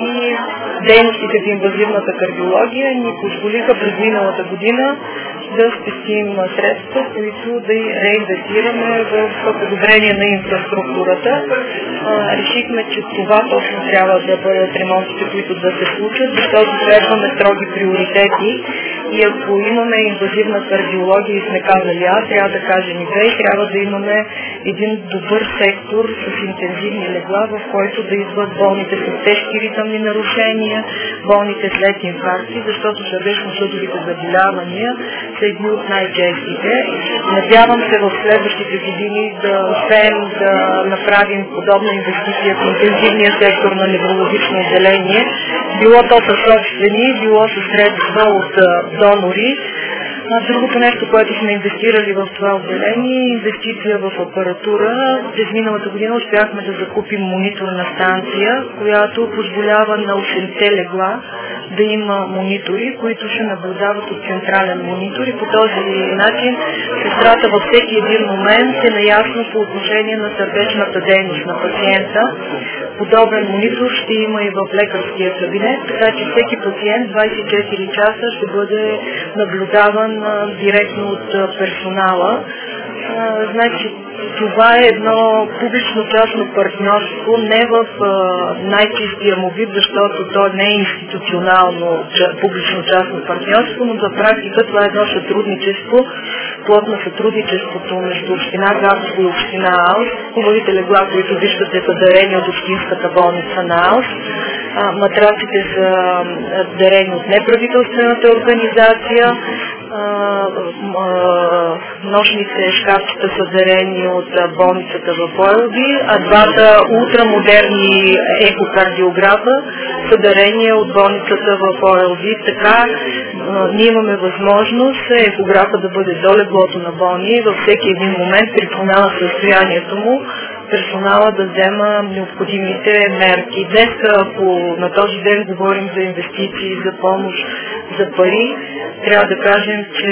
и дейностите в инвазивната кардиология ни позволиха през миналата година да спестим средства, които да реинвестираме в подобрение на инфраструктурата. Решихме, че това точно трябва да бъдат ремонтите, които да се случат, защото следваме строги приоритети и ако имаме инвазивна кардиология и сме казали А, трябва да кажем и Б, и трябва да имаме един добър сектор с интензивни легла, в който да идват болните с тежки ритъмни нарушения, болните след инфаркти, защото сърдечно-съдовите заболявания са едни от най-честите. Надявам се в следващите години да успеем да направим подобна инвестиция в интензивния сектор на неврологично отделение, било то със собствени, било със средства от донори. Другото нещо, което сме инвестирали в това отделение е инвестиция в апаратура. През миналата година успяхме да закупим мониторна станция, която позволява на 8-те легла да има монитори, които ще наблюдават от централен монитор и по този начин сестрата във всеки един момент е наясно по отношение на сърдечната дейност на пациента. Подобен монитор ще има и в лекарския кабинет, така че всеки пациент 24 часа ще бъде наблюдаван директно от персонала. Значи, това е едно публично-частно партньорство, не в най-чистия му вид, защото то не е институционално публично-частно партньорство, но за практика това е едно сътрудничество, плотно сътрудничеството между община Габрово и община Аус. Хубавите легла, които виждате, са дарени от общинската болница на Аус. Матраците са дарени от неправителствената организация. Нощните шкафчета са дарени от болницата в Бойлби, а двата ултрамодерни екокардиографа са дарени от болницата в Бойлби. Така ние имаме възможност екографа да бъде до леглото на болния и във всеки един момент при промяна на състоянието му персонала да взема необходимите мерки. Днес, ако на този ден говорим за инвестиции, за помощ, за пари, трябва да кажем, че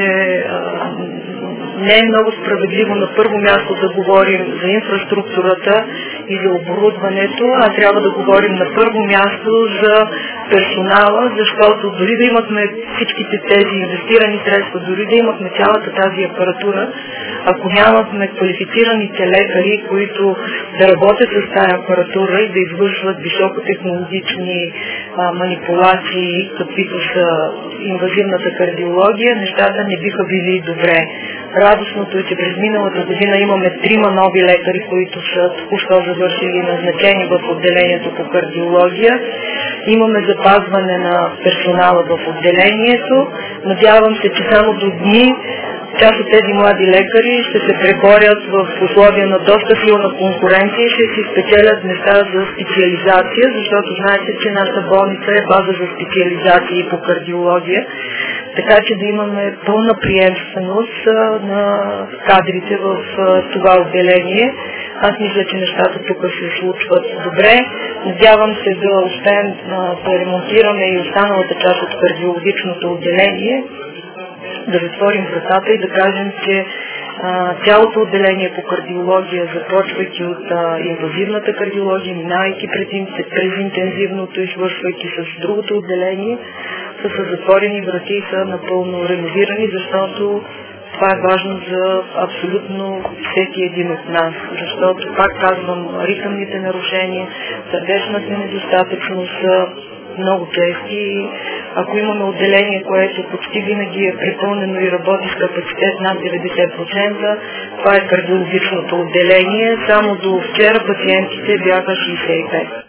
не е много справедливо на първо място да говорим за инфраструктурата и за оборудването, а трябва да говорим на първо място за персонала, защото дори да имахме всичките тези инвестирани средства, дори да имахме цялата тази апаратура, ако нямахме квалифицираните лекари, които да работят с тази апаратура и да извършват високотехнологични манипулации, каквито са инвазивната кардиология, нещата не биха били добре. Радостното е, че през миналата година имаме 3 нови лекари, които са току-що завършили назначени в отделението по кардиология. Имаме запазване на персонала в отделението. Надявам се, че само до дни част от тези млади лекари ще се преборят в условия на доста силна конкуренция и ще си спечелят места за специализация, защото знаете, че нашата болница е база за специализации по кардиология, така че да имаме пълна приемственост на кадрите в това отделение. Аз мисля, че нещата тук се случват добре. Надявам се да успеем да ремонтираме и останалата част от кардиологичното отделение, да затворим вратата и да кажем, че цялото отделение по кардиология, започвайки от инвазивната кардиология, минавайки през интензивното и свършвайки с другото отделение, са с затворени врати и са напълно реновирани, защото това е важно за абсолютно всеки един от нас, защото, пак казвам, ритъмните нарушения, сърдечната недостатъчност са много чести. Ако имаме отделение, което почти винаги е препълнено и работи с капацитет над 90%, това е кардиологичното отделение. Само до вчера пациентите бяха 65.